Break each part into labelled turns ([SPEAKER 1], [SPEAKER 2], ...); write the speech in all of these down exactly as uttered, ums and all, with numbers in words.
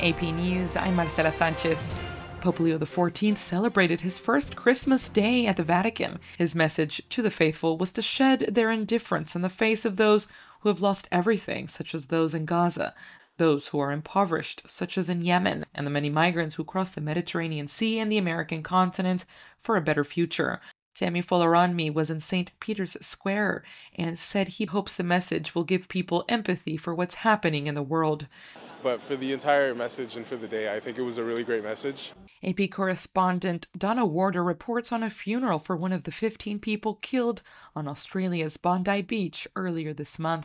[SPEAKER 1] A P News, I'm Marcela Sanchez. Pope Leo the fourteenth celebrated his first Christmas Day at the Vatican. His message to the faithful was to shed their indifference in the face of those who have lost everything, such as those in Gaza, those who are impoverished, such as in Yemen, and the many migrants who cross the Mediterranean Sea and the American continent for a better future. Sammy Foloranmi was in Saint Peter's Square and said he hopes the message will give people empathy for what's happening in the world.
[SPEAKER 2] But for the entire message and for the day, I think it was a really great message.
[SPEAKER 1] A P correspondent Donna Warder reports on a funeral for one of the fifteen people killed on Australia's Bondi Beach earlier this month.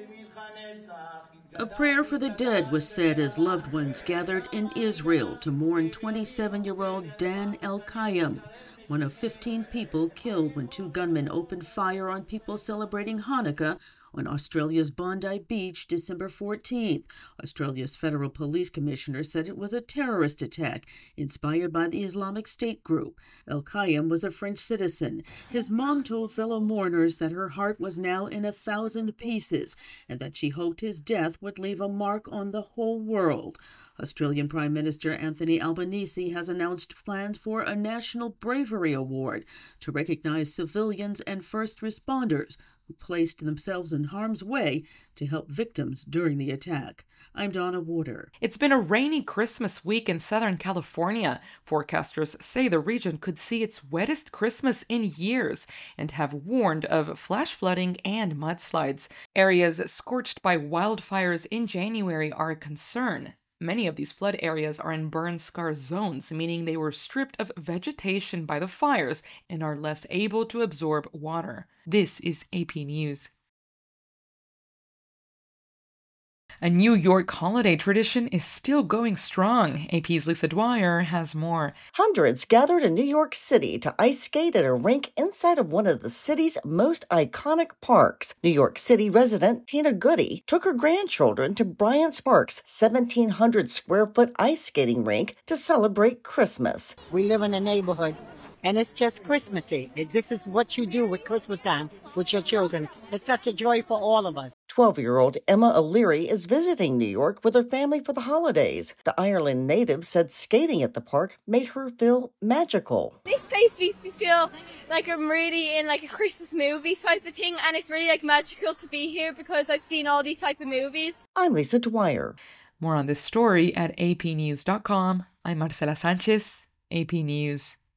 [SPEAKER 3] A prayer for the dead was said as loved ones gathered in Israel to mourn twenty-seven-year-old Dan El-Kayem, one of fifteen people killed when two gunmen opened fire on people celebrating Hanukkah on Australia's Bondi Beach December fourteenth. Australia's Federal Police Commissioner said it was a terrorist attack inspired by the Islamic State group. El-Kayem was a French citizen. His mom told fellow mourners that her heart was now in a thousand pieces and that she hoped his death would leave a mark on the whole world. Australian Prime Minister Anthony Albanese has announced plans for a National Bravery Award to recognize civilians and first responders who placed themselves in harm's way to help victims during the attack. I'm Donna Warder.
[SPEAKER 1] It's been a rainy Christmas week in Southern California. Forecasters say the region could see its wettest Christmas in years and have warned of flash flooding and mudslides. Areas scorched by wildfires in January are a concern. Many of these flood areas are in burn scar zones, meaning they were stripped of vegetation by the fires and are less able to absorb water. This is A P News. A New York holiday tradition is still going strong. A P's Lisa Dwyer has more.
[SPEAKER 4] Hundreds gathered in New York City to ice skate at a rink inside of one of the city's most iconic parks. New York City resident Tina Goody took her grandchildren to Bryant Sparks' seventeen hundred square foot ice skating rink to celebrate Christmas.
[SPEAKER 5] We live in a neighborhood, and it's just Christmassy. This is what you do with Christmas time with your children. It's such a joy for all of us.
[SPEAKER 4] twelve-year-old Emma O'Leary is visiting New York with her family for the holidays. The Ireland native said skating at the park made her feel magical.
[SPEAKER 6] This place makes me feel like I'm really in like a Christmas movie type of thing, and it's really like magical to be here because I've seen all these type of movies.
[SPEAKER 4] I'm Lisa Dwyer.
[SPEAKER 1] More on this story at A P news dot com. I'm Marcela Sanchez, A P News.